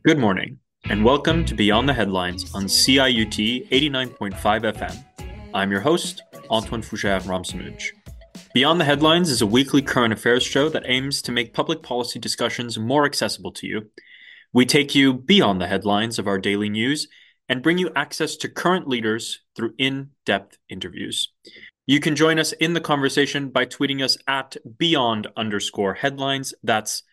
Good morning, and welcome to Beyond the Headlines on CIUT 89.5 FM. I'm your host, Antoine Fougère Ramsamouj. Beyond the Headlines is a weekly current affairs show that aims to make public policy discussions more accessible to you. We take you beyond the headlines of our daily news and bring you access to current leaders through in-depth interviews. You can join us in the conversation by tweeting us at beyond_headlines. That's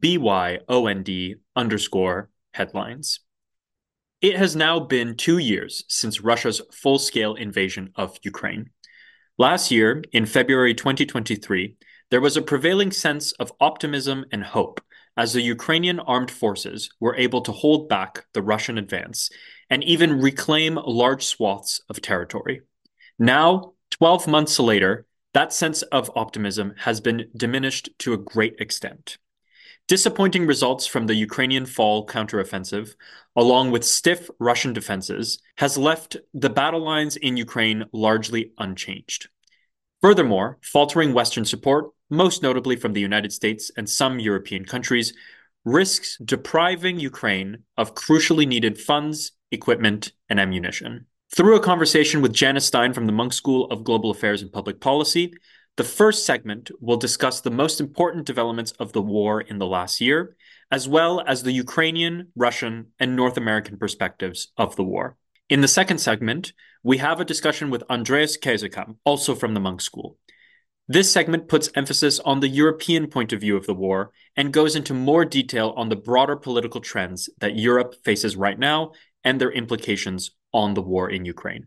BYOND_headlines. It has now been 2 years since Russia's full-scale invasion of Ukraine. Last year, in February 2023, there was a prevailing sense of optimism and hope as the Ukrainian armed forces were able to hold back the Russian advance and even reclaim large swaths of territory. Now, 12 months later, that sense of optimism has been diminished to a great extent. Disappointing results from the Ukrainian fall counteroffensive, along with stiff Russian defenses, has left the battle lines in Ukraine largely unchanged. Furthermore, faltering Western support, most notably from the United States and some European countries, risks depriving Ukraine of crucially needed funds, equipment, and ammunition. Through a conversation with Janice Stein from the Munk School of Global Affairs and Public Policy, the first segment will discuss the most important developments of the war in the last year, as well as the Ukrainian, Russian, and North American perspectives of the war. In the second segment, we have a discussion with Andreas Käsekamp, also from the Munk School. This segment puts emphasis on the European point of view of the war and goes into more detail on the broader political trends that Europe faces right now and their implications on the war in Ukraine.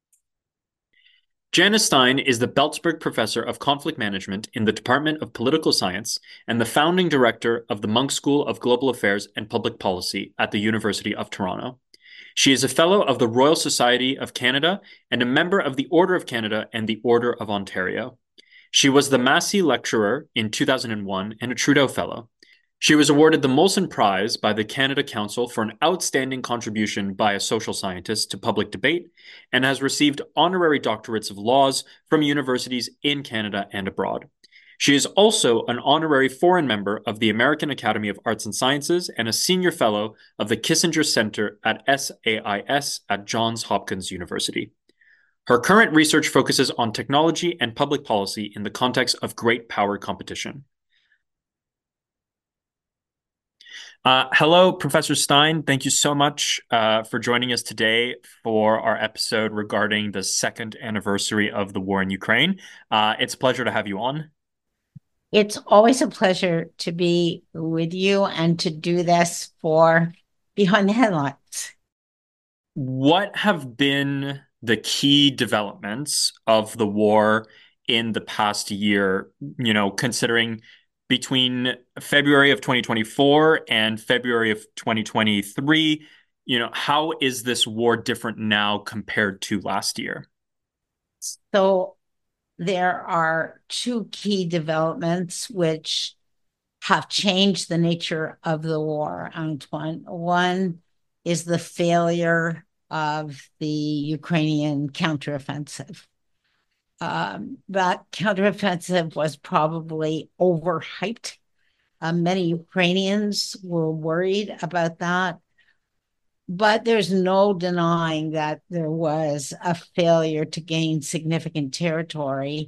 Janice Stein is the Belzberg Professor of Conflict Management in the Department of Political Science and the founding director of the Munk School of Global Affairs and Public Policy at the University of Toronto. She is a Fellow of the Royal Society of Canada and a member of the Order of Canada and the Order of Ontario. She was the Massey Lecturer in 2001 and a Trudeau Fellow. She was awarded the Molson Prize by the Canada Council for an outstanding contribution by a social scientist to public debate and has received honorary doctorates of laws from universities in Canada and abroad. She is also an honorary foreign member of the American Academy of Arts and Sciences and a senior fellow of the Kissinger Center at SAIS at Johns Hopkins University. Her current research focuses on technology and public policy in the context of great power competition. Hello, Professor Stein. Thank you so much for joining us today for our episode regarding the second anniversary of the war in Ukraine. It's a pleasure to have you on. It's always a pleasure to be with you and to do this for Behind the Headlines. What have been the key developments of the war in the past year, considering between February of 2024 and February of 2023, how is this war different now compared to last year? So there are two key developments which have changed the nature of the war, Antoine. One is the failure of the Ukrainian counteroffensive. That counteroffensive was probably overhyped. Many Ukrainians were worried about that. But there's no denying that there was a failure to gain significant territory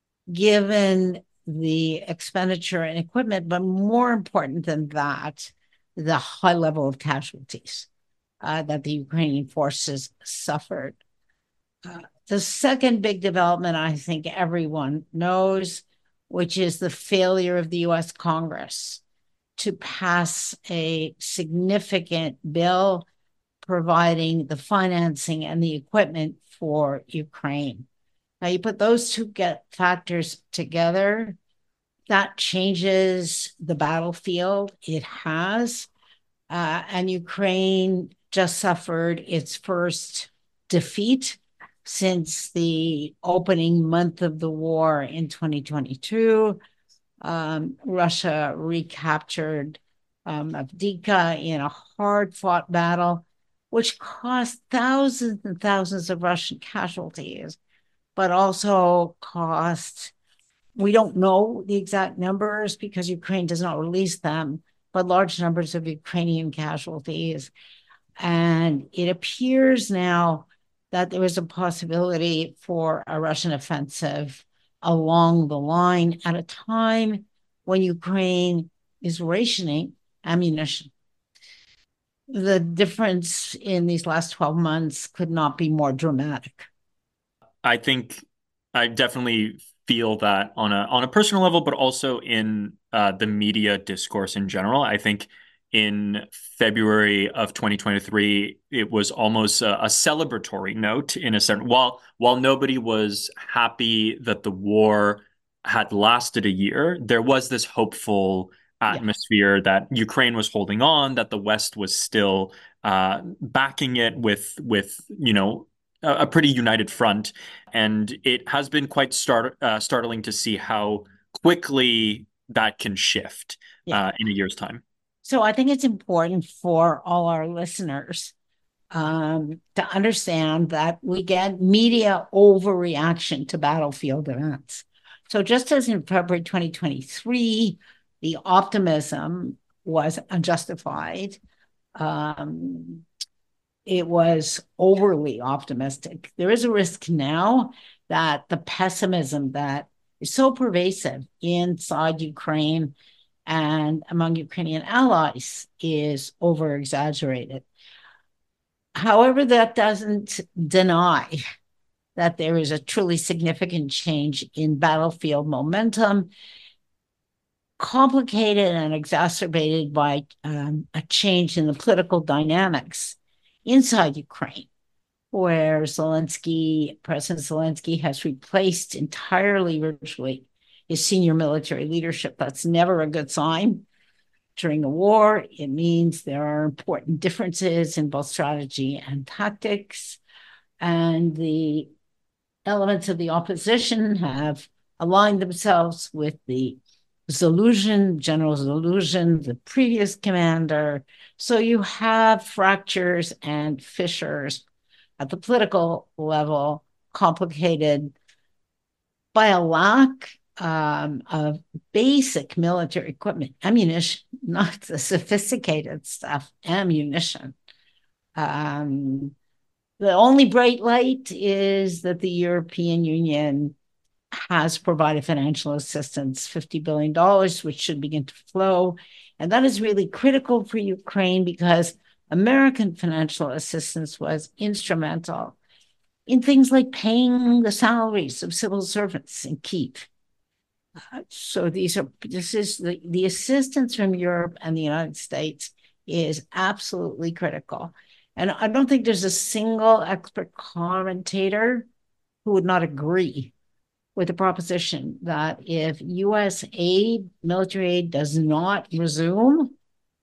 given the expenditure and equipment, but more important than that, the high level of casualties that the Ukrainian forces suffered. The second big development, I think everyone knows, which is the failure of the US Congress to pass a significant bill providing the financing and the equipment for Ukraine. Now, you put those two factors together, that changes the battlefield. It has. And Ukraine just suffered its first defeat since the opening month of the war in 2022. Russia recaptured Avdiivka in a hard-fought battle, which cost thousands and thousands of Russian casualties, but also cost, we don't know the exact numbers because Ukraine does not release them, but large numbers of Ukrainian casualties. And it appears now that there is a possibility for a Russian offensive along the line at a time when Ukraine is rationing ammunition. The difference in these last 12 months could not be more dramatic. I think I definitely feel that on a personal level, but also in the media discourse in general. I think in February of 2023, it was almost a celebratory note in a certain. While nobody was happy that the war had lasted a year, there was this hopeful Yeah. atmosphere that Ukraine was holding on, that the West was still backing it with a pretty united front. And it has been quite startling to see how quickly that can shift Yeah. in a year's time. So I think it's important for all our listeners to understand that we get media overreaction to battlefield events. So just as in February 2023, the optimism was unjustified. Um, it was overly optimistic. There is a risk now that the pessimism that is so pervasive inside Ukraine and among Ukrainian allies is over exaggerated. However, that doesn't deny that there is a truly significant change in battlefield momentum, complicated and exacerbated by a change in the political dynamics inside Ukraine, where President Zelensky has replaced entirely, virtually, his senior military leadership. That's never a good sign during a war. It means there are important differences in both strategy and tactics. And the elements of the opposition have aligned themselves with the General Zaluzhin, the previous commander. So you have fractures and fissures at the political level, complicated by a lack of basic military equipment, ammunition, not the sophisticated stuff, ammunition. Um, the only bright light is that the European Union has provided financial assistance, $50 billion, which should begin to flow. And that is really critical for Ukraine because American financial assistance was instrumental in things like paying the salaries of civil servants in Kyiv. So this is the assistance from Europe and the United States is absolutely critical. And I don't think there's a single expert commentator who would not agree with the proposition that if U.S. aid, military aid, does not resume,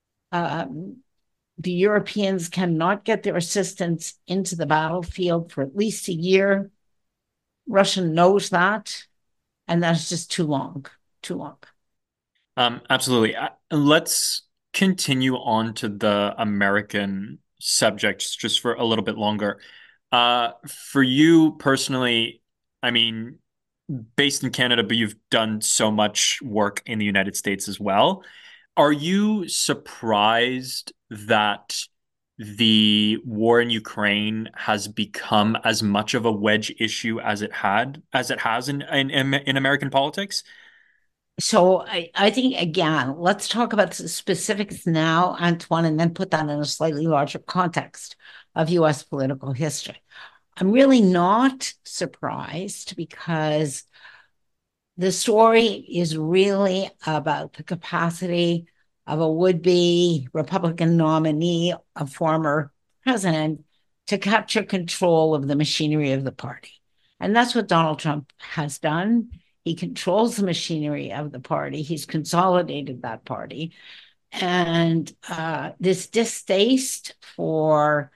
the Europeans cannot get their assistance into the battlefield for at least a year. Russia knows that, and that's just too long, too long. Absolutely. Let's continue on to the American subjects just for a little bit longer. For you personally, I mean, based in Canada, but you've done so much work in the United States as well. Are you surprised that the war in Ukraine has become as much of a wedge issue as it has in American politics? So I think, again, let's talk about the specifics now, Antoine, and then put that in a slightly larger context of US political history. I'm really not surprised because the story is really about the capacity of a would-be Republican nominee, a former president, to capture control of the machinery of the party. And that's what Donald Trump has done. He controls the machinery of the party. He's consolidated that party. And this distaste for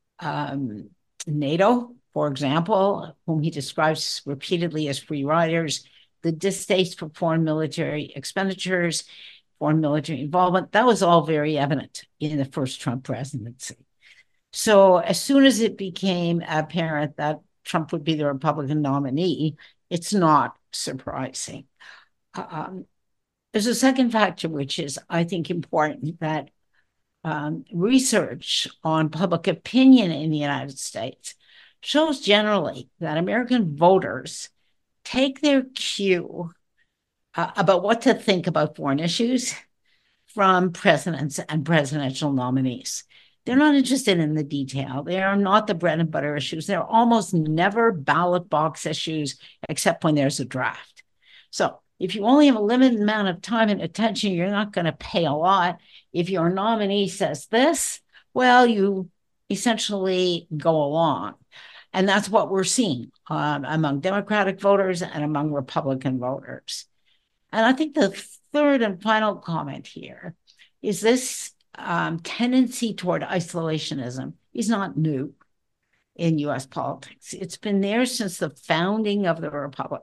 NATO, for example, whom he describes repeatedly as free riders, the distaste for foreign military expenditures, foreign military involvement, that was all very evident in the first Trump presidency. So as soon as it became apparent that Trump would be the Republican nominee, it's not surprising. Um, There's a second factor, which is, I think, important that research on public opinion in the United States shows generally that American voters take their cue about what to think about foreign issues from presidents and presidential nominees. They're not interested in the detail. They are not the bread and butter issues. They're almost never ballot box issues, except when there's a draft. So if you only have a limited amount of time and attention, you're not going to pay a lot. If your nominee says this, well, you essentially go along. And that's what we're seeing among Democratic voters and among Republican voters. And I think the third and final comment here is this tendency toward isolationism is not new in US politics. It's been there since the founding of the Republic.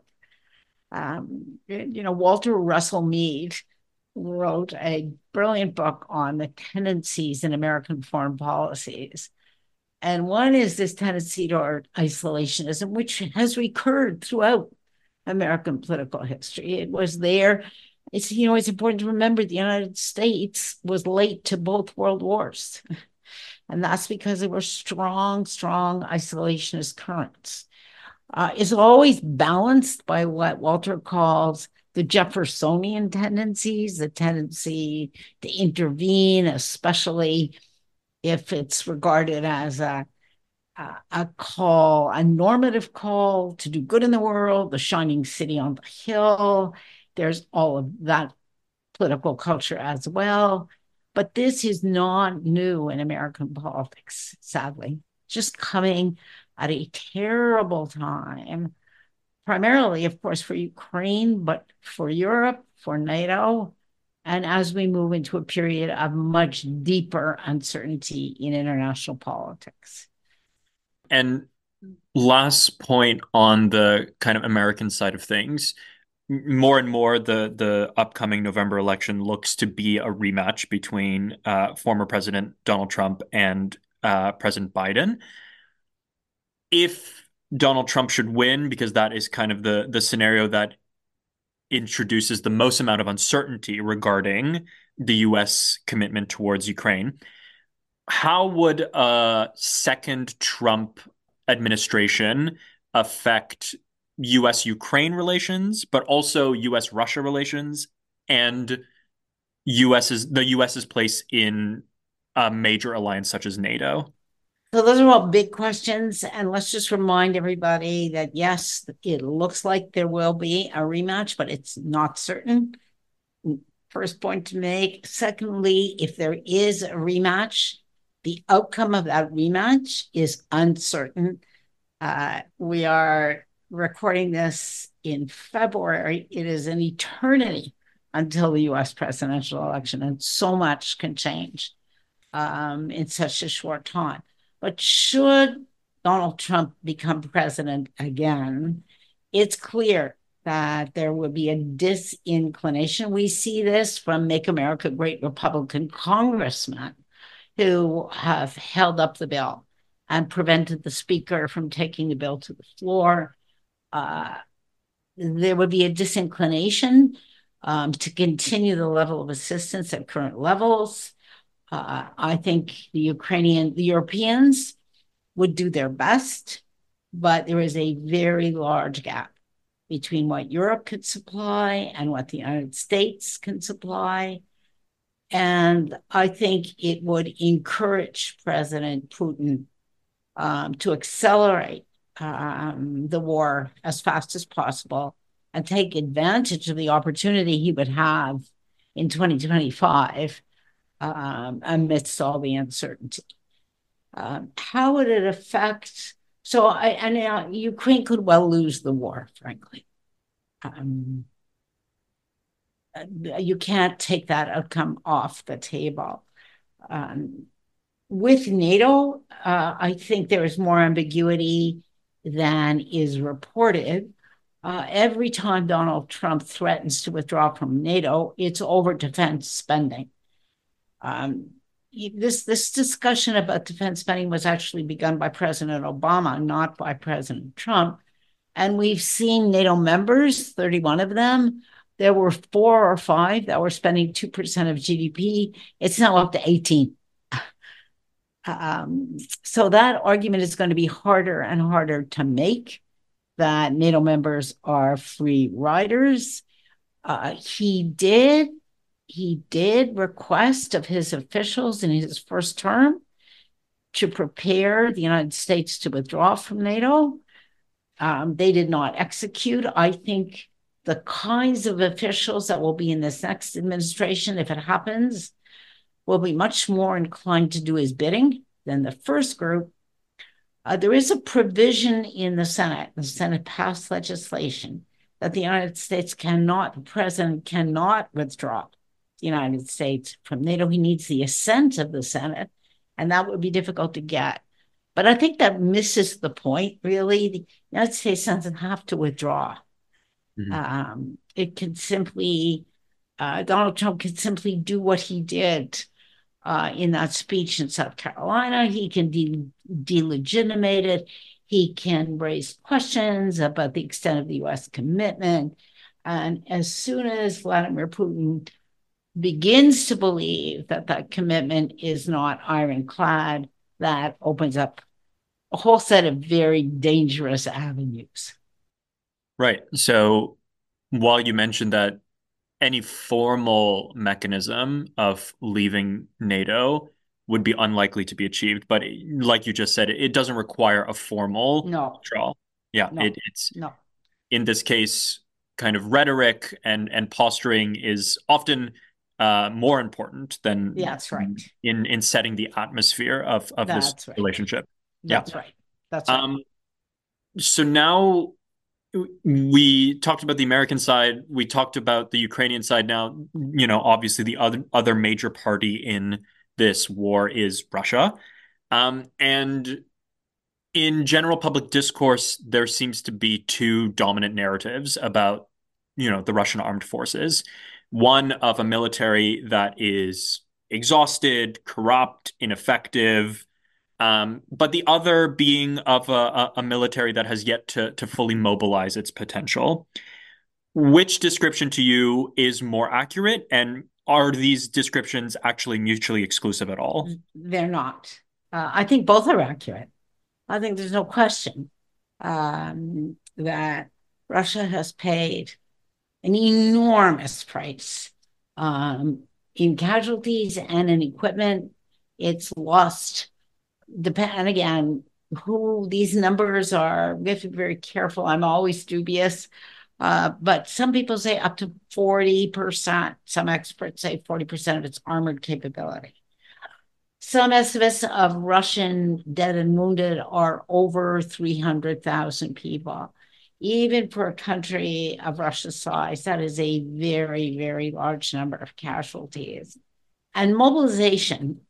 Walter Russell Mead wrote a brilliant book on the tendencies in American foreign policies. And one is this tendency toward isolationism, which has recurred throughout American political history. It was there. It's important to remember the United States was late to both world wars. And that's because there were strong isolationist currents. It's always balanced by what Walter calls the Jeffersonian tendencies, the tendency to intervene, especially if it's regarded as a call, a normative call to do good in the world, the shining city on the hill. There's all of that political culture as well. But this is not new in American politics, sadly. Just coming at a terrible time, primarily, of course, for Ukraine, but for Europe, for NATO, and as we move into a period of much deeper uncertainty in international politics. And last point on the kind of American side of things, more and more the upcoming November election looks to be a rematch between former President Donald Trump and President Biden. If Donald Trump should win, because that is kind of the scenario that introduces the most amount of uncertainty regarding the US commitment towards Ukraine, how would a second Trump administration affect US-Ukraine relations, but also US-Russia relations and the US's place in a major alliance such as NATO? So those are all big questions. And let's just remind everybody that, yes, it looks like there will be a rematch, but it's not certain. First point to make. Secondly, if there is a rematch, the outcome of that rematch is uncertain. We are recording this in February. It is an eternity until the US presidential election, and so much can change in such a short time. But should Donald Trump become president again, it's clear that there will be a disinclination. We see this from Make America Great Republican congressmen who have held up the bill and prevented the speaker from taking the bill to the floor. There would be a disinclination to continue the level of assistance at current levels. I think the Europeans would do their best, but there is a very large gap between what Europe could supply and what the United States can supply. And I think it would encourage President Putin to accelerate the war as fast as possible and take advantage of the opportunity he would have in 2025 amidst all the uncertainty. How would it affect? Ukraine could well lose the war, frankly. You can't take that outcome off the table. With NATO, I think there is more ambiguity than is reported. Every time Donald Trump threatens to withdraw from NATO, it's over defense spending. This discussion about defense spending was actually begun by President Obama, not by President Trump. And we've seen NATO members, 31 of them, There were 4 or 5 that were spending 2% of GDP. It's now up to 18. So that argument is going to be harder and harder to make, that NATO members are free riders. He did request of his officials in his first term to prepare the United States to withdraw from NATO. They did not execute. I think the kinds of officials that will be in this next administration, if it happens, will be much more inclined to do his bidding than the first group. There is a provision in the Senate. The Senate passed legislation that the president cannot withdraw the United States from NATO. He needs the assent of the Senate, and that would be difficult to get. But I think that misses the point, really. The United States doesn't have to withdraw. It can simply, Donald Trump can simply do what he did in that speech in South Carolina. He can delegitimate it. He can raise questions about the extent of the U.S. commitment. And as soon as Vladimir Putin begins to believe that that commitment is not ironclad, that opens up a whole set of very dangerous avenues. Right. So while you mentioned that any formal mechanism of leaving NATO would be unlikely to be achieved, but like you just said, it doesn't require a formal withdrawal. Yeah, it's no. In this case, kind of rhetoric and posturing is often more important than That's right. in setting the atmosphere of this relationship. That's right. That's right. So now we talked about the American side. We talked about the Ukrainian side. Now, obviously the other major party in this war is Russia. And in general public discourse, there seems to be two dominant narratives about, the Russian armed forces. One of a military that is exhausted, corrupt, ineffective, but the other being of a military that has yet to fully mobilize its potential. Which description to you is more accurate, and are these descriptions actually mutually exclusive at all? They're not. I think both are accurate. I think there's no question that Russia has paid an enormous price in casualties and in equipment. It's lost. And again, who these numbers are, we have to be very careful. I'm always dubious. But some people say up to 40%. Some experts say 40% of its armored capability. Some estimates of Russian dead and wounded are over 300,000 people. Even for a country of Russia's size, that is a very, very large number of casualties. And mobilization,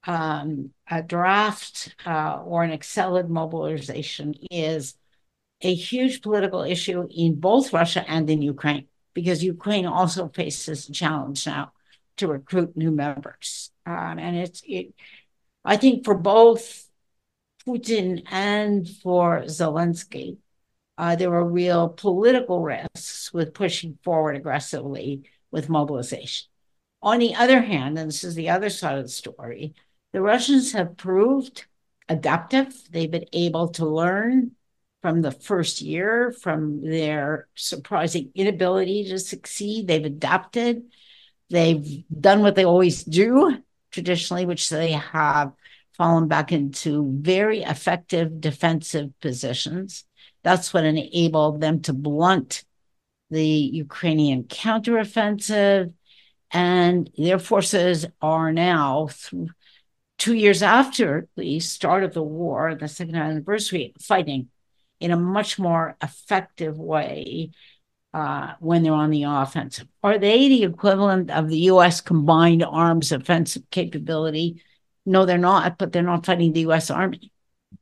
a draft or an accelerated mobilization is a huge political issue in both Russia and in Ukraine, because Ukraine also faces a challenge now to recruit new members. And I think for both Putin and for Zelensky, there were real political risks with pushing forward aggressively with mobilization. On the other hand, and this is the other side of the story, the Russians have proved adaptive. They've been able to learn from the first year, from their surprising inability to succeed. They've adapted. They've done what they always do traditionally, which they have fallen back into very effective defensive positions. That's what enabled them to blunt the Ukrainian counteroffensive. And their forces are now, 2 years after the start of the war, the second anniversary, fighting in a much more effective way when they're on the offensive. Are they the equivalent of the U.S. combined arms offensive capability? No, they're not, but they're not fighting the U.S. Army.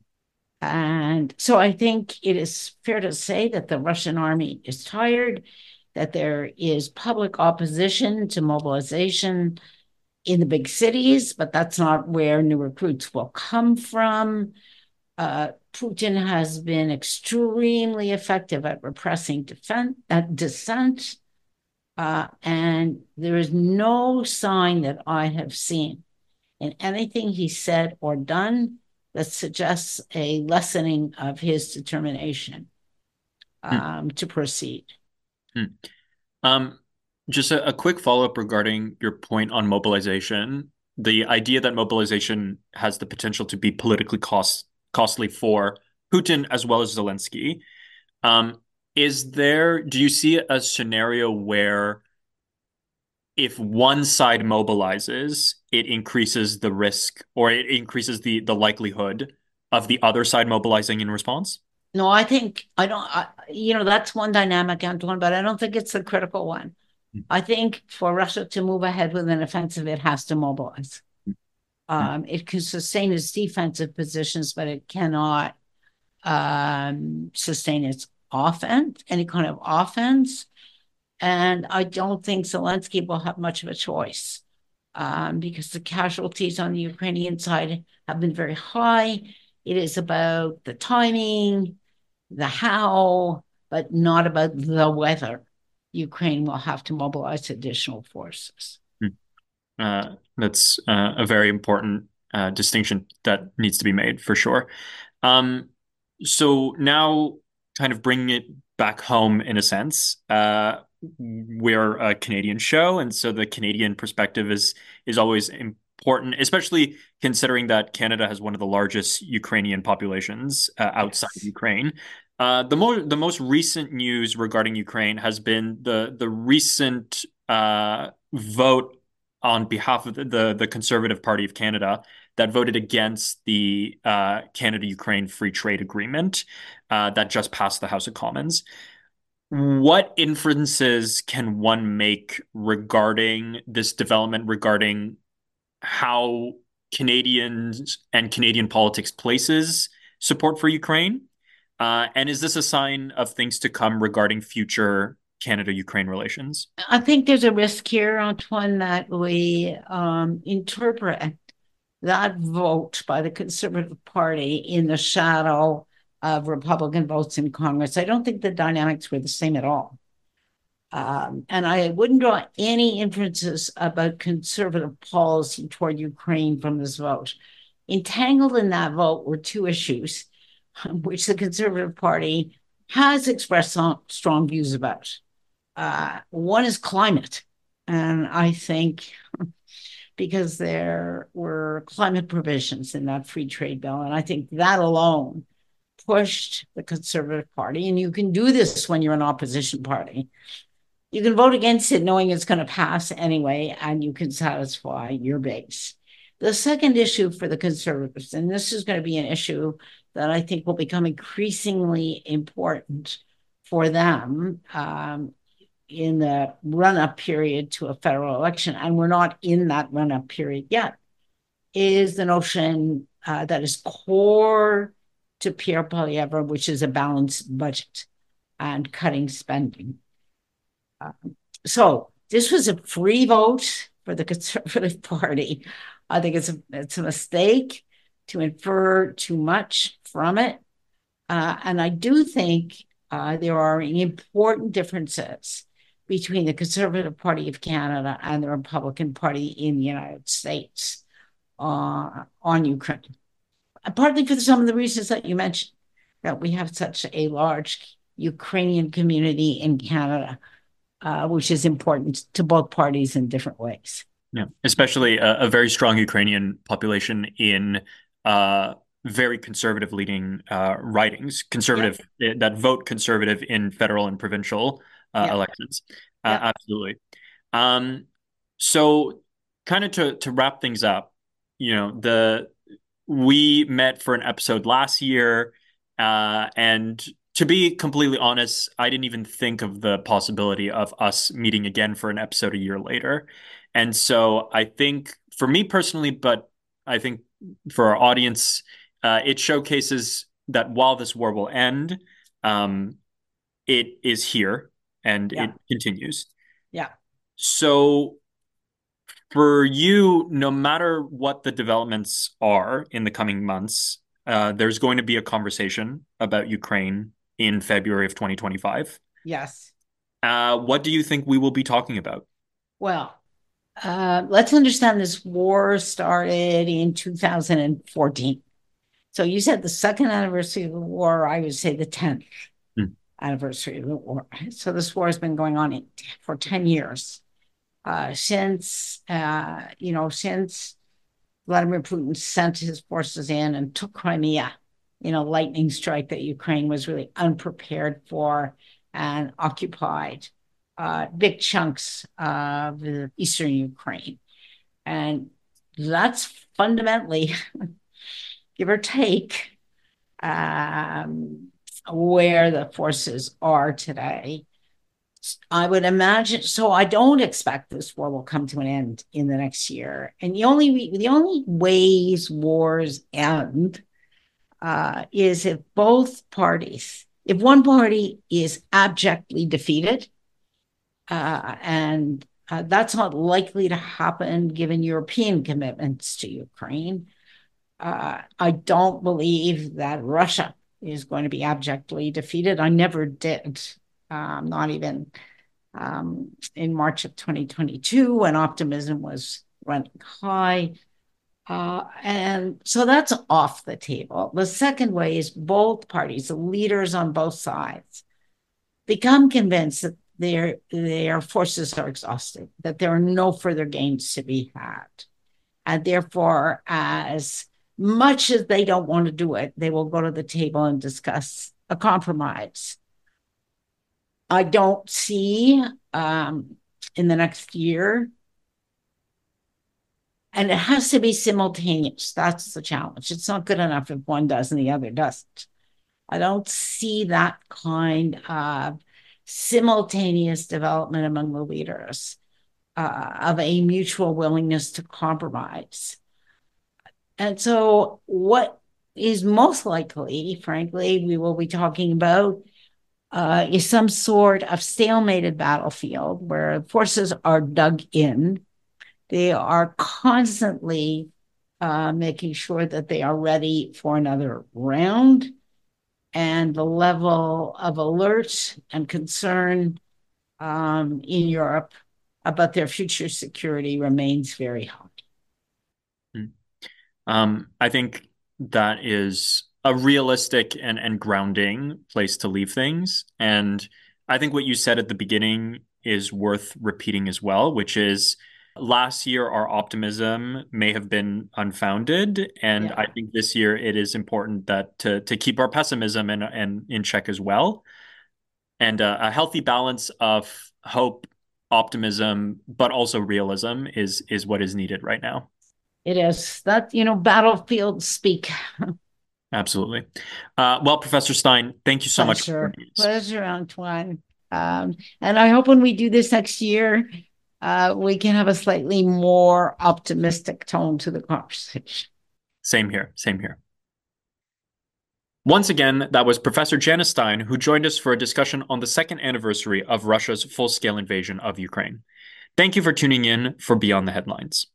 And so I think it is fair to say that the Russian army is tired, that there is public opposition to mobilization in the big cities, but that's not where new recruits will come from. Putin has been extremely effective at repressing dissent. And there is no sign that I have seen in anything he said or done that suggests a lessening of his determination Hmm. to proceed. Hmm. Um, just a quick follow-up regarding your point on mobilization. The idea that mobilization has the potential to be politically costly for Putin as well as Zelensky. Um, do you see a scenario where if one side mobilizes, it increases the risk or it increases the likelihood of the other side mobilizing in response? No, I think I don't, that's one dynamic, Antoine, but I don't think it's the critical one. I think for Russia to move ahead with an offensive, it has to mobilize. It can sustain its defensive positions, but it cannot sustain its offense, any kind of offense. And I don't think Zelensky will have much of a choice because the casualties on the Ukrainian side have been very high. It is about the timing, the how, but not about the whether Ukraine will have to mobilize additional forces. That's a very important distinction that needs to be made for sure. Um, so now, kind of bringing it back home in a sense, we're a Canadian show, and so the Canadian perspective is always important, especially considering that Canada has one of the largest Ukrainian populations outside of Yes. Ukraine. The most recent news regarding Ukraine has been the recent vote on behalf of the Conservative Party of Canada that voted against the Canada-Ukraine Free Trade Agreement that just passed the House of Commons. What inferences can one make regarding this development, regarding how Canadians and Canadian politics places support for Ukraine? And is this a sign of things to come regarding future Canada-Ukraine relations? I think there's a risk here, Antoine, that we interpret that vote by the Conservative Party in the shadow of Republican votes in Congress. I don't think the dynamics were the same at all. And I wouldn't draw any inferences about conservative policy toward Ukraine from this vote. Entangled in that vote were two issues, which the Conservative Party has expressed strong views about. One is climate. And I think because there were climate provisions in that free trade bill, and I think that alone pushed the Conservative Party. And you can do this when you're an opposition party. You can vote against it knowing it's going to pass anyway, and you can satisfy your base. The second issue for the Conservatives, and this is going to be an issue that I think will become increasingly important for them in the run up period to a federal election, and we're not in that run up period yet, is the notion that is core to Pierre Poilievre, which is a balanced budget and cutting spending. So this was a free vote for the Conservative Party. I think it's a mistake to infer too much from it. And I do think there are important differences between the Conservative Party of Canada and the Republican Party in the United States on Ukraine. Partly for some of the reasons that you mentioned, that we have such a large Ukrainian community in Canada, which is important to both parties in different ways. Yeah, especially a very strong Ukrainian population in uh, very conservative leading ridings, Yeah, conservative that vote conservative in federal and provincial yeah, elections. yeah. Absolutely. Um, so, kind of to wrap things up, the we met for an episode last year, and to be completely honest, I didn't even think of the possibility of us meeting again for an episode a year later. And so I think for me personally, but I think for our audience, it showcases that while this war will end, um, it is here and Yeah, it continues. yeah. So for you, no matter what the developments are in the coming months, there's going to be a conversation about Ukraine in February of 2025. Yes. What do you think we will be talking about? Well, let's understand this war started in 2014. So you said the second anniversary of the war, I would say the 10th Hmm. anniversary of the war. So this war has been going on for 10 years. Since Vladimir Putin sent his forces in and took Crimea, lightning strike that Ukraine was really unprepared for and occupied big chunks of the eastern Ukraine. And that's fundamentally, give or take, um, where the forces are today. I would imagine. So I don't expect this war will come to an end in the next year. And the only ways wars end is if one party is abjectly defeated, and that's not likely to happen given European commitments to Ukraine. I don't believe that Russia is going to be abjectly defeated. I never did, not even in March of 2022 when optimism was running high. And so that's off the table. The second way is both parties, the leaders on both sides, become convinced that their forces are exhausted, that there are no further gains to be had. And therefore, as much as they don't want to do it, they will go to the table and discuss a compromise. I don't see in the next year, and it has to be simultaneous. That's the challenge. It's not good enough if one does and the other doesn't. I don't see that kind of simultaneous development among the leaders of a mutual willingness to compromise. And so, what is most likely, frankly, we will be talking about is some sort of stalemated battlefield where forces are dug in. They are constantly making sure that they are ready for another round. And the level of alert and concern in Europe about their future security remains very high. Hmm. I think that is a realistic and grounding place to leave things. And I think what you said at the beginning is worth repeating as well, which is last year our optimism may have been unfounded. And I Yeah, think this year it is important that to keep our pessimism and in check as well. And a healthy balance of hope, optimism, but also realism is what is needed right now. it is that, battlefield speak. Absolutely. Well, Professor Stein, thank you so much for Pleasure. joining us. Pleasure, Antoine. And I hope when we do this next year, we can have a slightly more optimistic tone to the conversation. Same here. Same here. Once again, that was Professor Janice Stein, who joined us for a discussion on the second anniversary of Russia's full-scale invasion of Ukraine. Thank you for tuning in for Beyond the Headlines.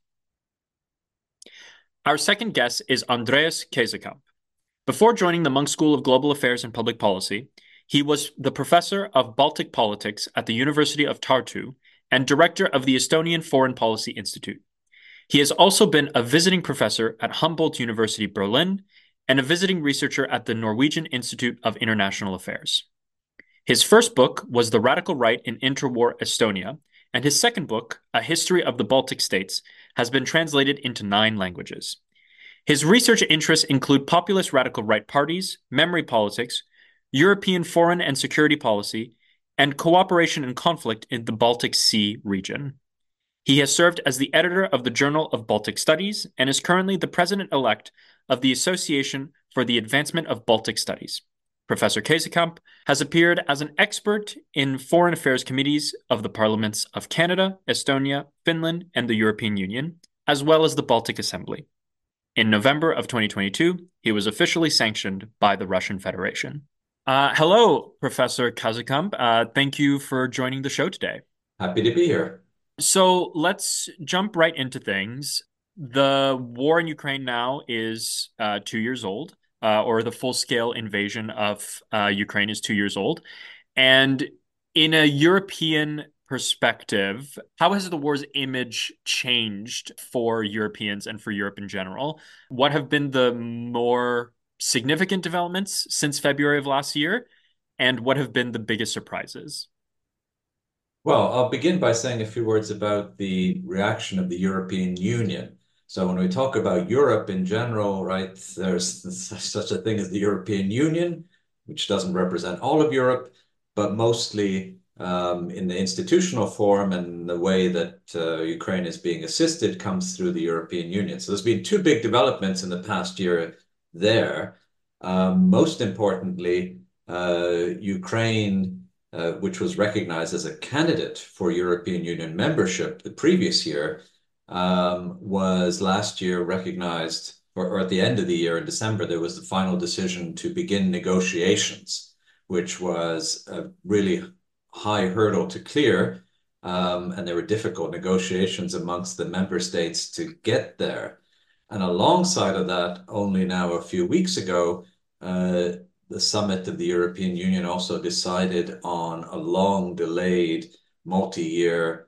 Our second guest is Andreas Kezekamp. Before joining the Munk School of Global Affairs and Public Policy, he was the professor of Baltic politics at the University of Tartu and director of the Estonian Foreign Policy Institute. He has also been a visiting professor at Humboldt University Berlin and a visiting researcher at the Norwegian Institute of International Affairs. His first book was The Radical Right in Interwar Estonia, and his second book, A History of the Baltic States, has been translated into 9 languages. His research interests include populist radical right parties, memory politics, European foreign and security policy, and cooperation and conflict in the Baltic Sea region. He has served as the editor of the Journal of Baltic Studies and is currently the president-elect of the Association for the Advancement of Baltic Studies. Professor Kezekamp has appeared as an expert in foreign affairs committees of the parliaments of Canada, Estonia, Finland, and the European Union, as well as the Baltic Assembly. In November of 2022, he was officially sanctioned by the Russian Federation. Hello, Professor Kezekamp. Thank you for joining the show today. Happy to be here. So let's jump right into things. The war in Ukraine now is 2 years old, or the full-scale invasion of Ukraine is 2 years old. And In a European perspective, how has the war's image changed for Europeans and for Europe in general? What have been the more significant developments since February of last year? And what have been the biggest surprises? Well, I'll begin by saying a few words about the reaction of the European Union. So when we talk about Europe in general, right, there's such a thing as the European Union, which doesn't represent all of Europe, but mostly in the institutional form and the way that Ukraine is being assisted comes through the European Union. So there's been two big developments in the past year there. Most importantly, Ukraine which was recognized as a candidate for European Union membership the previous year, was last year recognized, or at the end of the year in December, there was the final decision to begin negotiations, which was a really high hurdle to clear. And there were difficult negotiations amongst the member states to get there. And alongside of that, only now a few weeks ago, the summit of the European Union also decided on a long delayed multi-year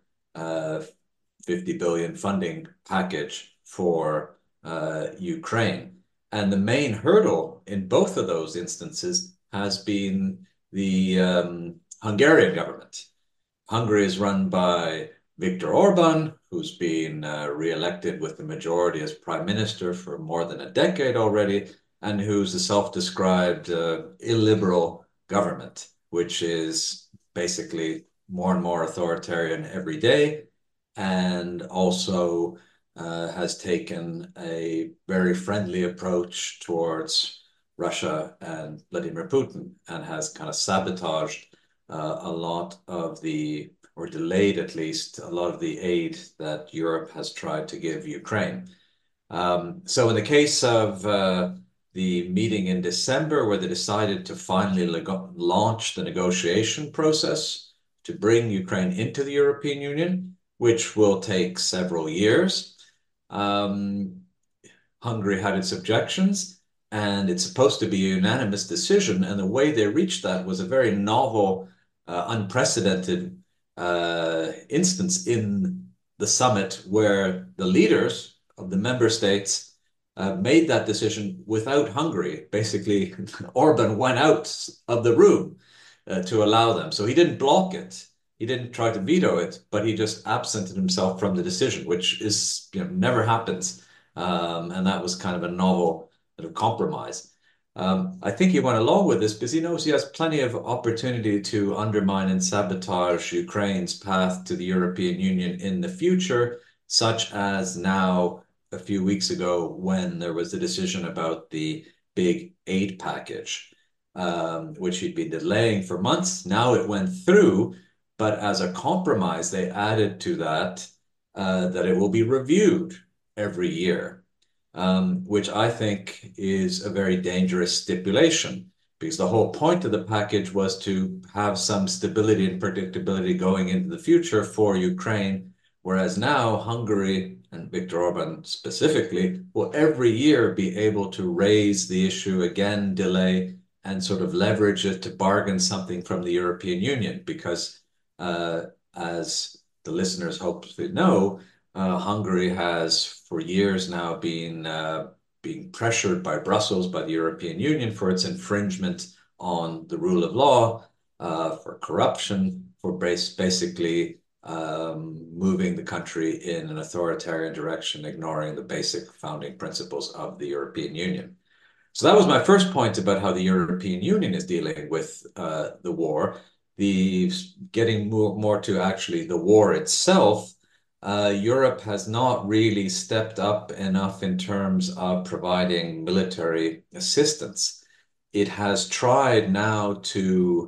50 billion funding package for Ukraine. And the main hurdle in both of those instances has been the Hungarian government. Hungary is run by Viktor Orban, who's been re-elected with the majority as prime minister for more than a decade already, and who's a self-described illiberal government, which is basically more and more authoritarian every day, and also has taken a very friendly approach towards Russia and Vladimir Putin, and has kind of sabotaged a lot of the, or delayed at least, a lot of the aid that Europe has tried to give Ukraine. So in the case of the meeting in December, where they decided to finally launch the negotiation process to bring Ukraine into the European Union, which will take several years. Hungary had its objections, and it's supposed to be a unanimous decision. And the way they reached that was a very novel, unprecedented instance in the summit, where the leaders of the member states made that decision without Hungary. Basically, Orban went out of the room to allow them. So he didn't block it. He didn't try to veto it, but he just absented himself from the decision, which is, never happens. And that was kind of a novel sort of compromise. I think he went along with this because he knows he has plenty of opportunity to undermine and sabotage Ukraine's path to the European Union in the future, such as now a few weeks ago when there was a decision about the big aid package, which he'd been delaying for months. Now it went through, but as a compromise, they added to that that it will be reviewed every year, which I think is a very dangerous stipulation, because the whole point of the package was to have some stability and predictability going into the future for Ukraine, whereas now Hungary and Viktor Orban specifically will every year be able to raise the issue again, delay, and sort of leverage it to bargain something from the European Union, because as the listeners hopefully know, Hungary has for years now been being pressured by Brussels, by the European Union, for its infringement on the rule of law, for corruption, for basically moving the country in an authoritarian direction, ignoring the basic founding principles of the European Union. So that was my first point about how the European Union is dealing with the war. The getting more to actually the war itself, Europe has not really stepped up enough in terms of providing military assistance. It has tried now to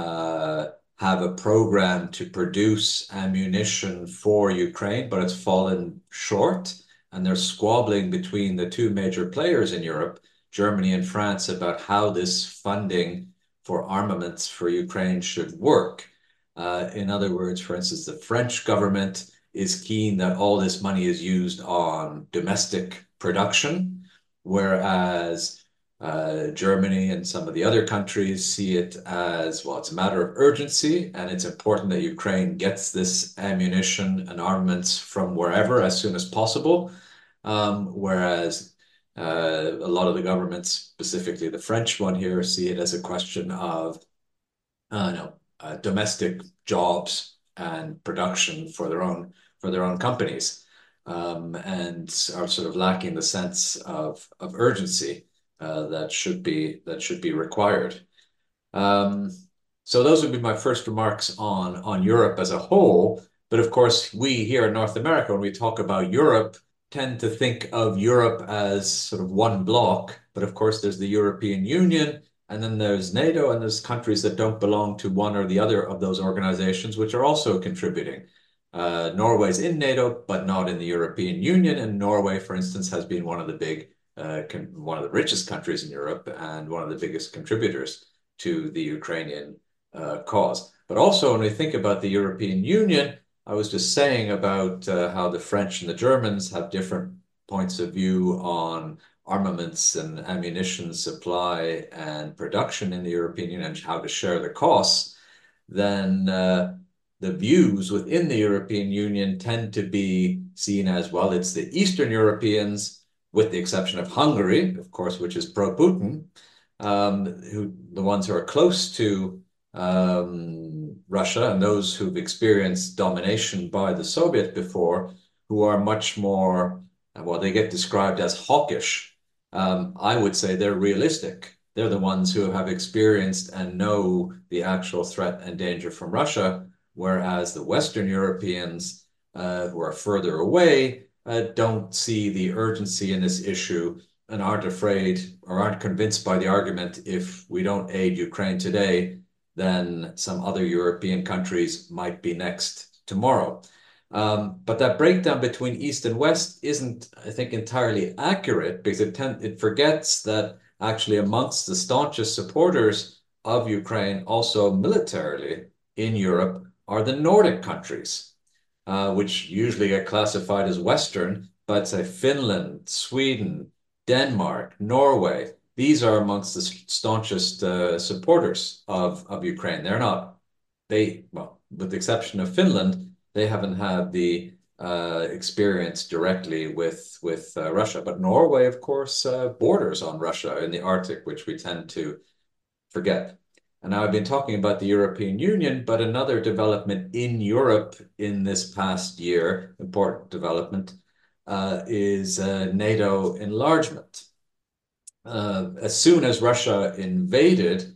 have a program to produce ammunition for Ukraine, but it's fallen short. And they're squabbling between the two major players in Europe, Germany and France, about how this funding for armaments for Ukraine should work. In other words, for instance, the French government is keen that all this money is used on domestic production, whereas Germany and some of the other countries see it as, well, it's a matter of urgency, and it's important that Ukraine gets this ammunition and armaments from wherever as soon as possible. Whereas a lot of the governments, specifically the French one here, see it as a question of no, domestic jobs and production for their own companies, and are sort of lacking the sense of urgency that should be required. Um, so those would be my first remarks on Europe as a whole. But of course, we here in North America, when we talk about Europe, tend to think of Europe as sort of one block. But of course, there's the European Union, and then there's NATO, and there's countries that don't belong to one or the other of those organizations, which are also contributing. Norway's in NATO, but not in the European Union. And Norway, for instance, has been one of the one of the richest countries in Europe and one of the biggest contributors to the Ukrainian cause. But also, when we think about the European Union, I was just saying about how the French and the Germans have different points of view on armaments and ammunition supply and production in the European Union and how to share the costs. Then the views within the European Union tend to be seen as, well, it's the Eastern Europeans, with the exception of Hungary, of course, which is pro-Putin, who the ones who are close to Russia and those who've experienced domination by the Soviets before, who are much more, well, they get described as hawkish. I would say they're realistic. They're the ones who have experienced and know the actual threat and danger from Russia, whereas the Western Europeans, who are further away, don't see the urgency in this issue and aren't afraid or aren't convinced by the argument, if we don't aid Ukraine today, then some other European countries might be next tomorrow. But that breakdown between East and West isn't, I think, entirely accurate, because it forgets that actually amongst the staunchest supporters of Ukraine, also militarily in Europe, are the Nordic countries, which usually get classified as Western, but say Finland, Sweden, Denmark, Norway, these are amongst the staunchest supporters of Ukraine. They're not, well, with the exception of Finland, they haven't had the experience directly with Russia. But Norway, of course, borders on Russia in the Arctic, which we tend to forget. And now I've been talking about the European Union, but another development in Europe in this past year, important development, is NATO enlargement. As soon as Russia invaded,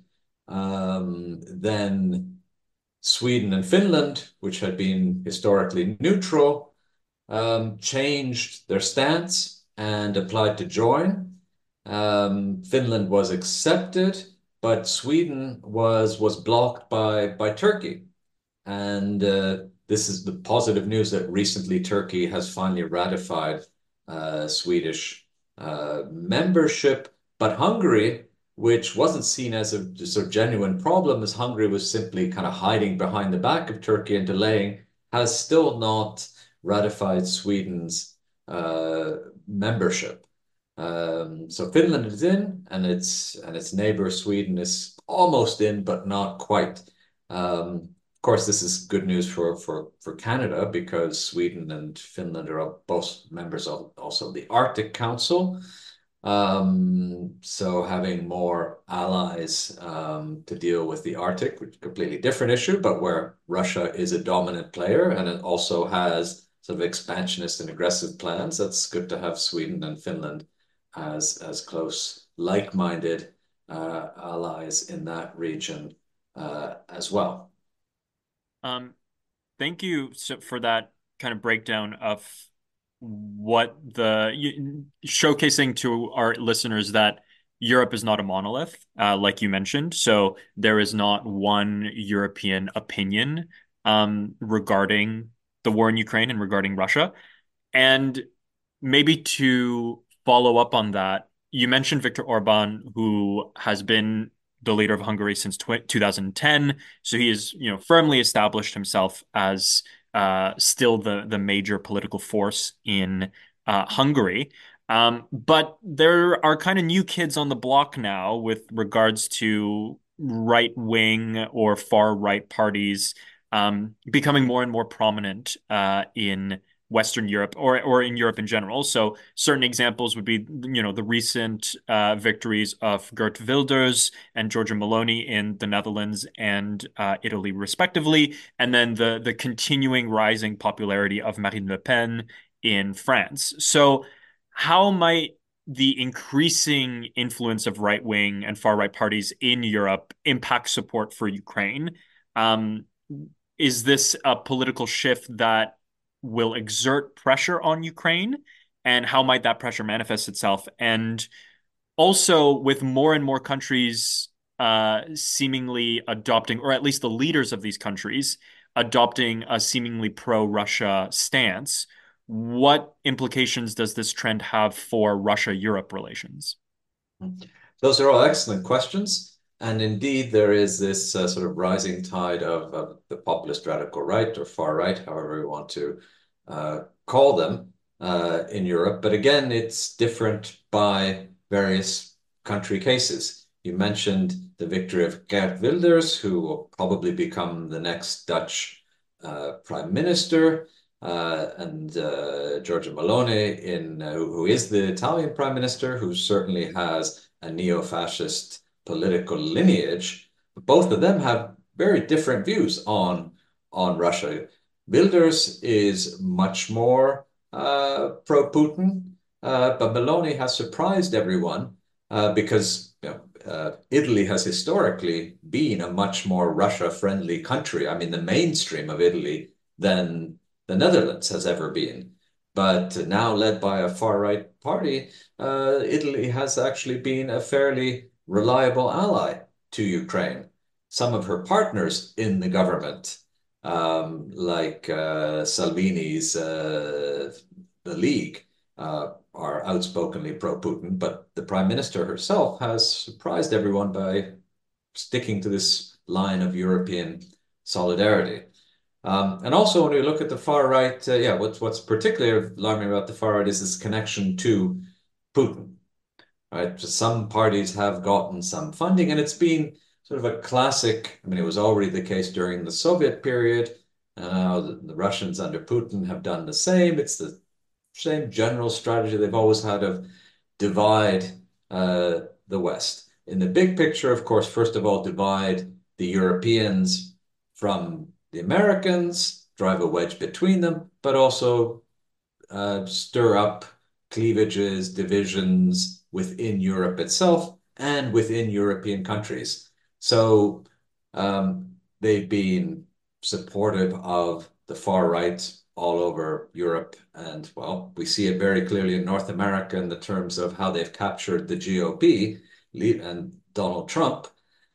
then Sweden and Finland, which had been historically neutral, changed their stance and applied to join. Finland was accepted, but Sweden was blocked by Turkey. And this is the positive news, that recently Turkey has finally ratified Swedish membership. But Hungary, which wasn't seen as a sort of genuine problem, as Hungary was simply kind of hiding behind the back of Turkey and delaying, has still not ratified Sweden's membership. So Finland is in, and its neighbor Sweden is almost in, but not quite. Of course, this is good news for Canada, because Sweden and Finland are both members of also the Arctic Council. So having more allies to deal with the Arctic, which is a completely different issue, but where Russia is a dominant player, and it also has sort of expansionist and aggressive plans. That's good to have Sweden and Finland as close, like-minded allies in that region as well. Thank you for that kind of breakdown of what showcasing to our listeners that Europe is not a monolith, like you mentioned. So there is not one European opinion regarding the war in Ukraine and regarding Russia. And maybe to follow up on that, you mentioned Viktor Orban, who has been the leader of Hungary since 2010. So he has, firmly established himself as still the major political force in Hungary. But there are kind of new kids on the block now with regards to right wing or far right parties becoming more and more prominent in Western Europe or in Europe in general. So certain examples would be, the recent victories of Geert Wilders and Giorgia Meloni in the Netherlands and Italy, respectively, and then the continuing rising popularity of Marine Le Pen in France. So how might the increasing influence of right wing and far right parties in Europe impact support for Ukraine? Um, is this a political shift that will exert pressure on Ukraine? And how might that pressure manifest itself? And also, with more and more countries seemingly adopting, or at least the leaders of these countries adopting a seemingly pro-Russia stance, what implications does this trend have for Russia-Europe relations? Those are all excellent questions. And indeed, there is this sort of rising tide of the populist radical right or far right, however we want to call them in Europe. But again, it's different by various country cases. You mentioned the victory of Geert Wilders, who will probably become the next Dutch prime minister, and Giorgia Meloni, who is the Italian prime minister, who certainly has a neo-fascist political lineage. Both of them have very different views on Russia. Wilders is much more pro-Putin, but Meloni has surprised everyone because Italy has historically been a much more Russia-friendly country. I mean, the mainstream of Italy than the Netherlands has ever been. But now led by a far-right party, Italy has actually been a fairly reliable ally to Ukraine. Some of her partners in the government, like Salvini's the League, are outspokenly pro-Putin, but the prime minister herself has surprised everyone by sticking to this line of European solidarity. And also, when we look at the far right, what's particularly alarming about the far right is this connection to Putin. Right, some parties have gotten some funding, and it's been sort of a classic. I mean, it was already the case during the Soviet period. The Russians under Putin have done the same. It's the same general strategy they've always had of divide the West. In the big picture, of course, first of all, divide the Europeans from the Americans, drive a wedge between them, but also stir up cleavages, divisions within Europe itself and within European countries. So they've been supportive of the far right all over Europe. And well, we see it very clearly in North America in the terms of how they've captured the GOP and Donald Trump,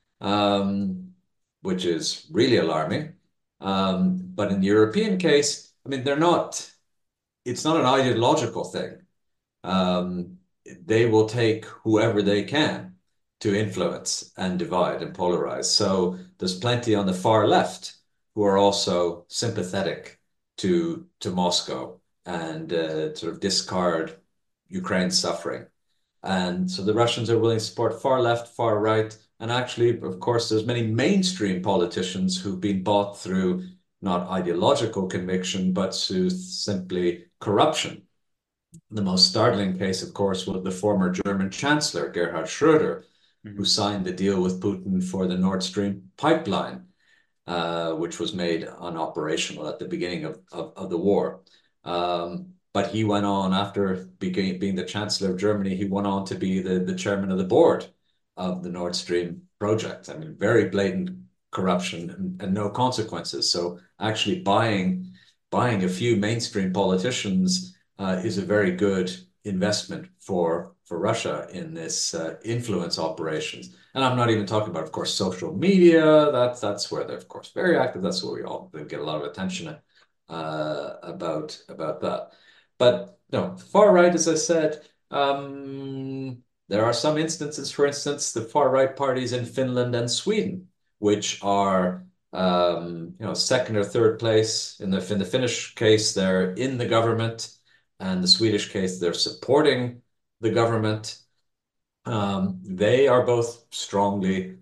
which is really alarming. But in the European case, I mean, it's not an ideological thing. They will take whoever they can to influence and divide and polarize. So there's plenty on the far left who are also sympathetic to Moscow and sort of discard Ukraine's suffering. And so the Russians are willing to support far left, far right. And actually, of course, there's many mainstream politicians who've been bought through not ideological conviction, but through simply corruption. The most startling case, of course, was the former German Chancellor, Gerhard Schröder, who signed the deal with Putin for the Nord Stream pipeline, which was made unoperational at the beginning of the war. But he went on, after being the Chancellor of Germany, he went on to be the chairman of the board of the Nord Stream project. I mean, very blatant corruption and no consequences. So actually buying a few mainstream politicians is a very good investment for Russia in this influence operations. And I'm not even talking about, of course, social media. That's where they're, of course, very active. That's where they get a lot of attention about that. But no, far right, as I said, there are some instances, for instance, the far right parties in Finland and Sweden, which are second or third place. In the Finnish case, they're in the government, and the Swedish case, they're supporting the government. They are both strongly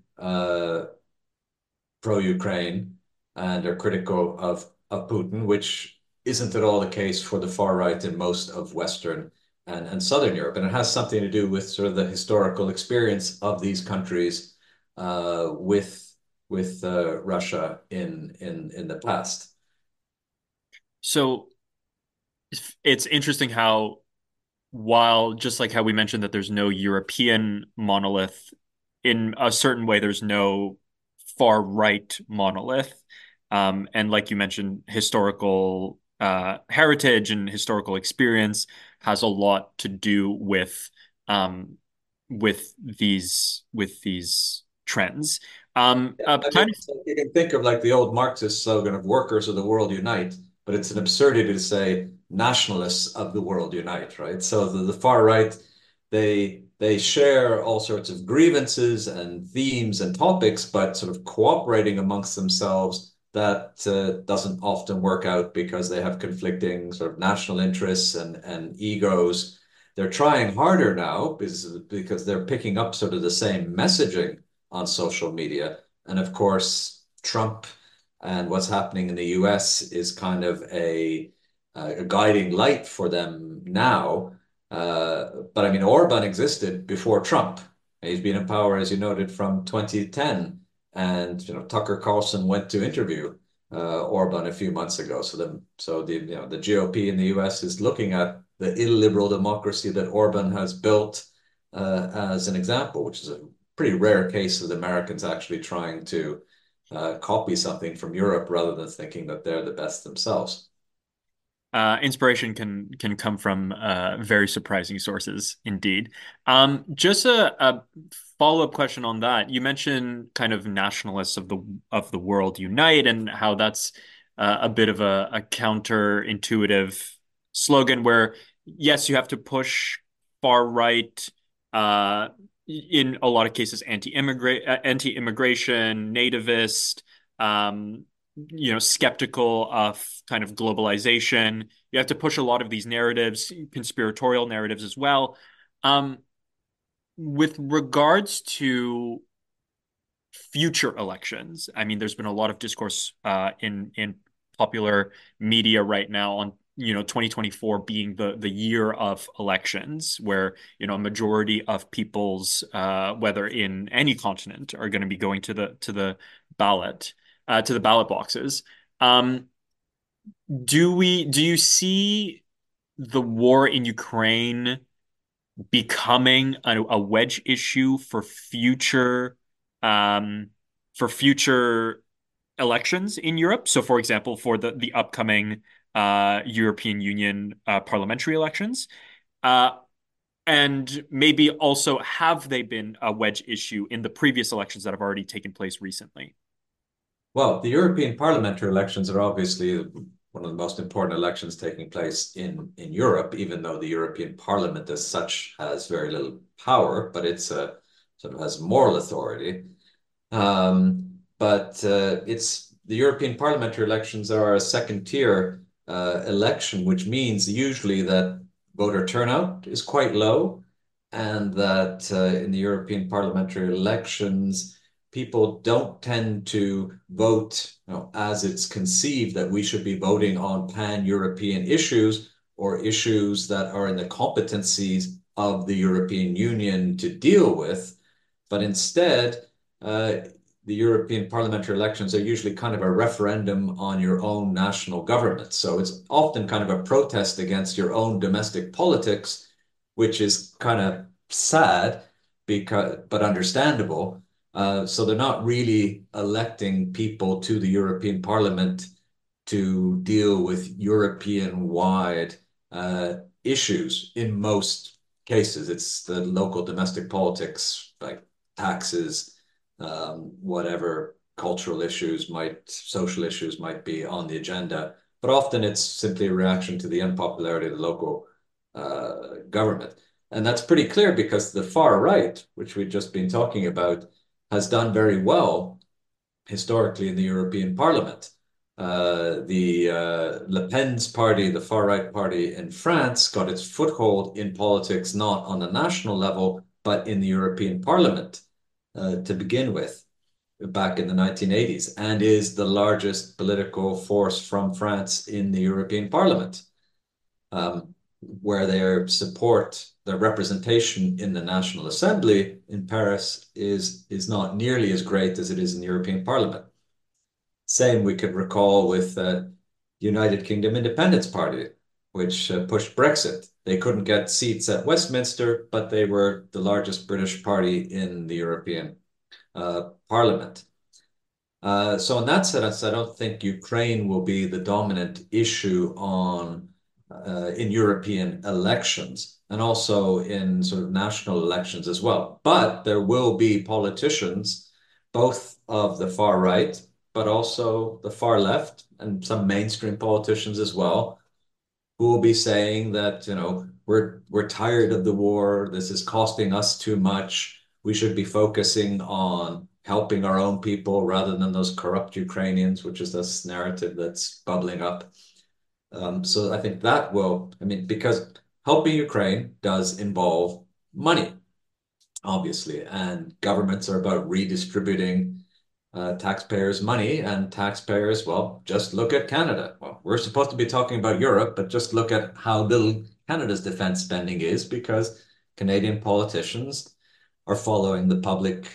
pro-Ukraine and are critical of Putin, which isn't at all the case for the far right in most of Western and Southern Europe. And it has something to do with sort of the historical experience of these countries with Russia in the past. So it's interesting how, while just like how we mentioned that there's no European monolith, in a certain way, there's no far right monolith. And like you mentioned, historical heritage and historical experience has a lot to do um, with these trends. Yeah, I mean, Kind of you can think of like the old Marxist slogan of workers of the world unite, but it's an absurdity to say nationalists of the world unite, right? So the far right, they share all sorts of grievances and themes and topics, but sort of cooperating amongst themselves, that doesn't often work out because they have conflicting sort of national interests and egos. They're trying harder now because they're picking up sort of the same messaging on social media. And of course, Trump and what's happening in the US is kind of a guiding light for them now. But I mean, Orban existed before Trump. He's been in power, as you noted, from 2010. And Tucker Carlson went to interview Orban a few months ago. So the GOP in the US is looking at the illiberal democracy that Orban has built as an example, which is a pretty rare case of the Americans actually trying to copy something from Europe rather than thinking that they're the best themselves. inspiration can come from very surprising sources indeed. Just a follow-up question on that. You mentioned kind of nationalists of the world unite and how that's a bit of a counterintuitive slogan where yes, you have to push far right in a lot of cases anti-immigration, nativist, um, skeptical of kind of globalization. You have to push a lot of these narratives, conspiratorial narratives as well. Um, with regards to future elections, I mean, there's been a lot of discourse in popular media right now on 2024 being the year of elections, where a majority of people's whether in any continent are going to be going to the ballot to the ballot boxes. Um, do you see the war in Ukraine becoming a wedge issue um, for future elections in Europe? So, for example, for the upcoming European Union parliamentary elections, uh, and maybe also have they been a wedge issue in the previous elections that have already taken place recently? Well, the European parliamentary elections are obviously one of the most important elections taking place in Europe, even though the European Parliament as such has very little power, but it's sort of has moral authority. But it's the European parliamentary elections are a second tier election, which means usually that voter turnout is quite low, and that in the European parliamentary elections, people don't tend to vote, as it's conceived that we should be voting on pan-European issues or issues that are in the competencies of the European Union to deal with, but instead, uh, the European parliamentary elections are usually kind of a referendum on your own national government. So it's often kind of a protest against your own domestic politics, which is kind of sad but understandable. So they're not really electing people to the European Parliament to deal with European-wide issues. In most cases, it's the local domestic politics, like taxes, whatever social issues might be on the agenda. But often it's simply a reaction to the unpopularity of the local government. And that's pretty clear because the far right, which we've just been talking about, has done very well historically in the European Parliament. Le Pen's party, the far-right party in France, got its foothold in politics not on the national level, but in the European Parliament to begin with, back in the 1980s, and is the largest political force from France in the European Parliament, where their representation in the National Assembly in Paris is not nearly as great as it is in the European Parliament. Same we could recall with United Kingdom Independence Party, which pushed Brexit. They couldn't get seats at Westminster, but they were the largest British party in the European Parliament. So in that sense, I don't think Ukraine will be the dominant issue in European elections and also in sort of national elections as well. But there will be politicians, both of the far right, but also the far left, and some mainstream politicians as well, who will be saying that, we're tired of the war. This is costing us too much. We should be focusing on helping our own people rather than those corrupt Ukrainians, which is this narrative that's bubbling up. So I think because helping Ukraine does involve money, obviously, and governments are about redistributing taxpayers' money, and taxpayers, well, just look at Canada. Well, we're supposed to be talking about Europe, but just look at how little Canada's defense spending is, because Canadian politicians are following the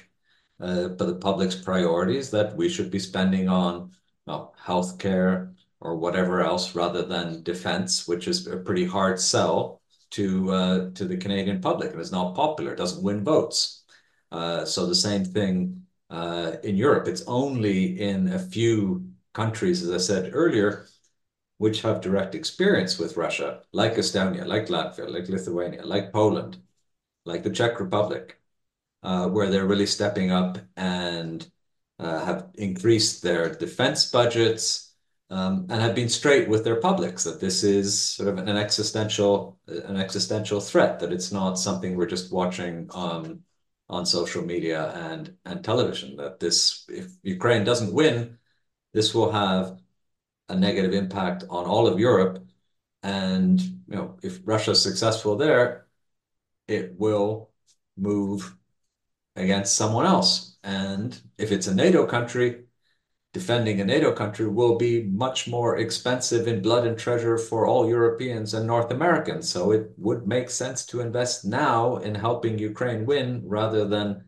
public's priorities that we should be spending on, well, healthcare or whatever else rather than defense, which is a pretty hard sell to the Canadian public. And it's not popular, it doesn't win votes. So the same thing in Europe. It's only in a few countries, as I said earlier, which have direct experience with Russia, like Estonia, like Latvia, like Lithuania, like Poland, like the Czech Republic, where they're really stepping up and have increased their defense budgets, and have been straight with their publics that this is sort of an existential threat, that it's not something we're just watching on social media and television, that if Ukraine doesn't win, this will have a negative impact on all of Europe. And if Russia's successful there, it will move against someone else. And if it's a NATO country, defending a NATO country will be much more expensive in blood and treasure for all Europeans and North Americans. So it would make sense to invest now in helping Ukraine win rather than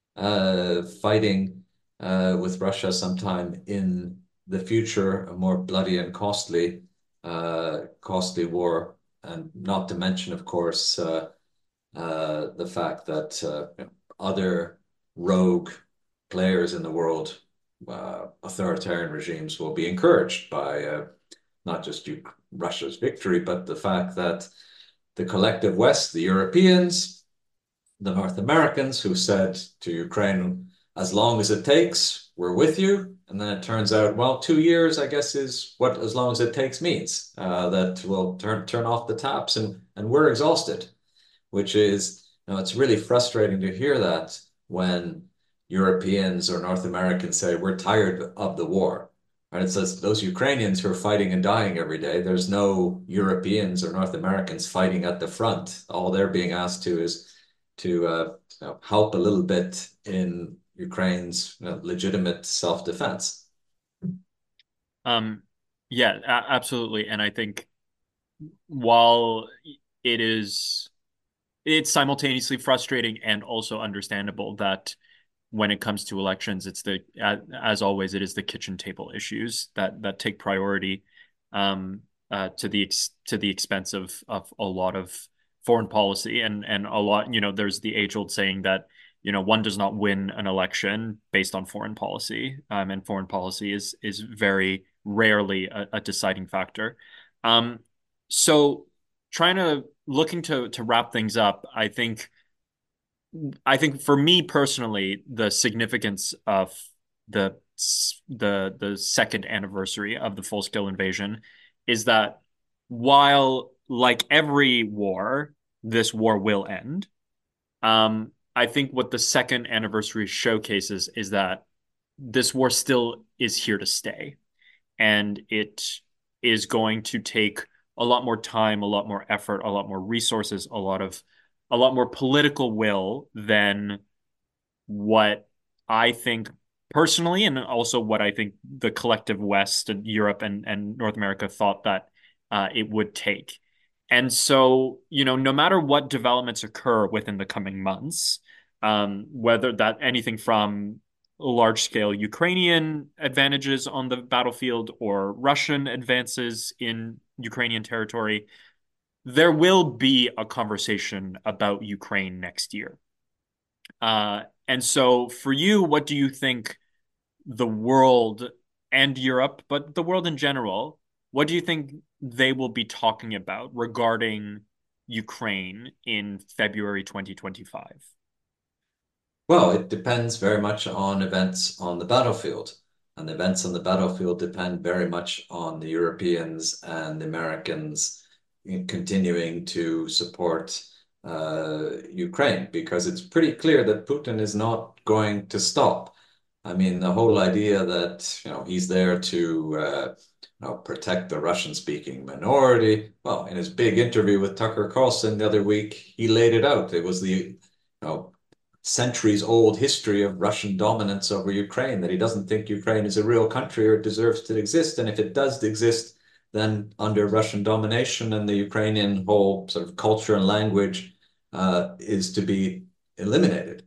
fighting with Russia sometime in the future, a more bloody and costly war. And not to mention, of course, the fact that other rogue players in the world, authoritarian regimes, will be encouraged by not just Russia's victory, but the fact that the collective West, the Europeans, the North Americans, who said to Ukraine, as long as it takes, we're with you. And then it turns out, well, 2 years, I guess, is what as long as it takes means, that we'll turn off the taps and we're exhausted, which is, it's really frustrating to hear that when Europeans or North Americans say, we're tired of the war. And it says those Ukrainians who are fighting and dying every day, there's no Europeans or North Americans fighting at the front. All they're being asked to is to help a little bit in Ukraine's legitimate self-defense. Yeah, absolutely. And I think while it's simultaneously frustrating and also understandable that when it comes to elections, it's as always, it is the kitchen table issues that take priority, to the expense of a lot of foreign policy, and a lot, there's the age-old saying that one does not win an election based on foreign policy, and foreign policy is very rarely a deciding factor. So looking to wrap things up, I think for me personally, the significance of the second anniversary of the full-scale invasion is that while, like every war, this war will end, I think what the second anniversary showcases is that this war still is here to stay. and it is going to take a lot more time, a lot more effort, a lot more resources, a lot more political will than what I think personally, and also what I think the collective West and Europe and North America thought that it would take. And so, no matter what developments occur within the coming months, whether that anything from large scale Ukrainian advantages on the battlefield or Russian advances in Ukrainian territory, there will be a conversation about Ukraine next year. And so for you, what do you think the world and Europe, but the world in general, what do you think they will be talking about regarding Ukraine in February 2025? Well, it depends very much on events on the battlefield. And the events on the battlefield depend very much on the Europeans and the Americans continuing to support Ukraine, because it's pretty clear that Putin is not going to stop. I mean, the whole idea that he's there to protect the Russian-speaking minority. Well, in his big interview with Tucker Carlson the other week, he laid it out. It was the centuries-old history of Russian dominance over Ukraine, that he doesn't think Ukraine is a real country or deserves to exist. And if it does exist, then under Russian domination, and the Ukrainian whole sort of culture and language is to be eliminated.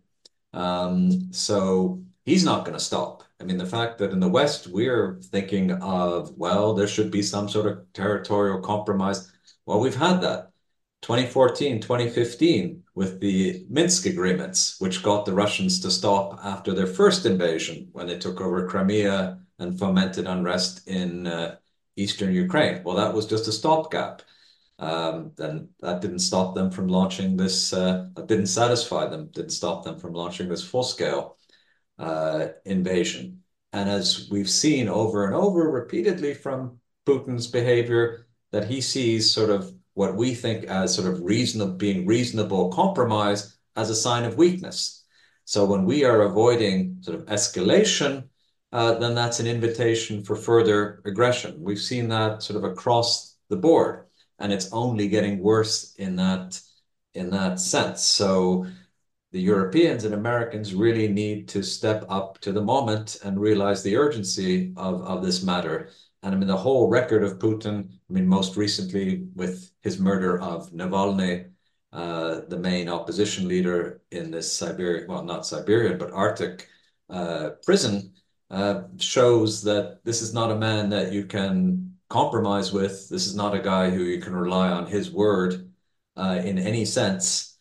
So he's not going to stop. I mean, the fact that in the West, we're thinking of, well, there should be some sort of territorial compromise. Well, we've had that. 2014, 2015, with the Minsk agreements, which got the Russians to stop after their first invasion when they took over Crimea and fomented unrest in eastern Ukraine. Well, that was just a stopgap. Then that didn't stop them from launching this, that didn't satisfy them, didn't stop them from launching this full-scale invasion. And as we've seen over and over repeatedly from Putin's behavior, that he sees sort of what we think as sort of being reasonable compromise as a sign of weakness. So when we are avoiding sort of escalation, then that's an invitation for further aggression. We've seen that sort of across the board, and it's only getting worse in that sense. So the Europeans and Americans really need to step up to the moment and realize the urgency of this matter. And I mean, the whole record of Putin, I mean, most recently with his murder of Navalny, the main opposition leader in this Siberian, well, not Siberian, but Arctic prison, shows that this is not a man that you can compromise with. This is not a guy who you can rely on his word in any sense.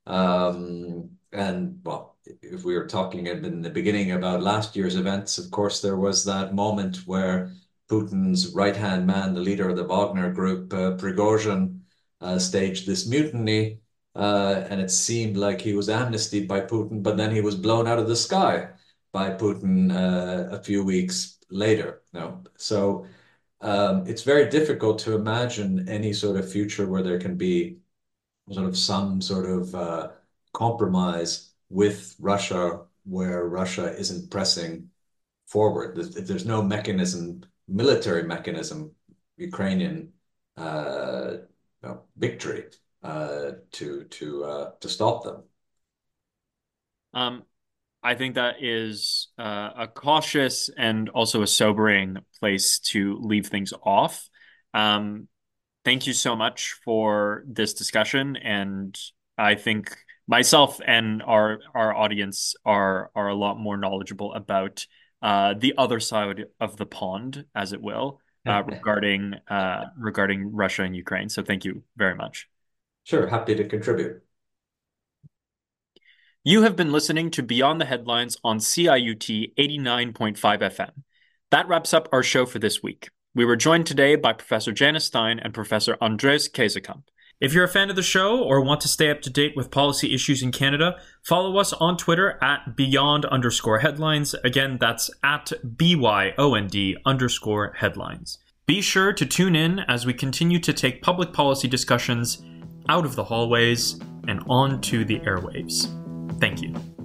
And well, if we were talking in the beginning about last year's events, of course, there was that moment where Putin's right-hand man, the leader of the Wagner group, Prigozhin, staged this mutiny, and it seemed like he was amnestied by Putin, but then he was blown out of the sky by Putin a few weeks later. So it's very difficult to imagine any sort of future where there can be sort of some sort of compromise with Russia, where Russia isn't pressing forward. If there's no military mechanism, Ukrainian victory to stop them. I think that is a cautious and also a sobering place to leave things off. Thank you so much for this discussion, and I think myself and our audience are a lot more knowledgeable about the other side of the pond, as it will, regarding Russia and Ukraine. So thank you very much. Sure, happy to contribute. You have been listening to Beyond the Headlines on CIUT 89.5 FM. That wraps up our show for this week. We were joined today by Professor Janice Stein and Professor Andres Kezekamp. If you're a fan of the show or want to stay up to date with policy issues in Canada, follow us on Twitter at Beyond_headlines. Again, that's at BYOND_headlines. Be sure to tune in as we continue to take public policy discussions out of the hallways and onto the airwaves. Thank you.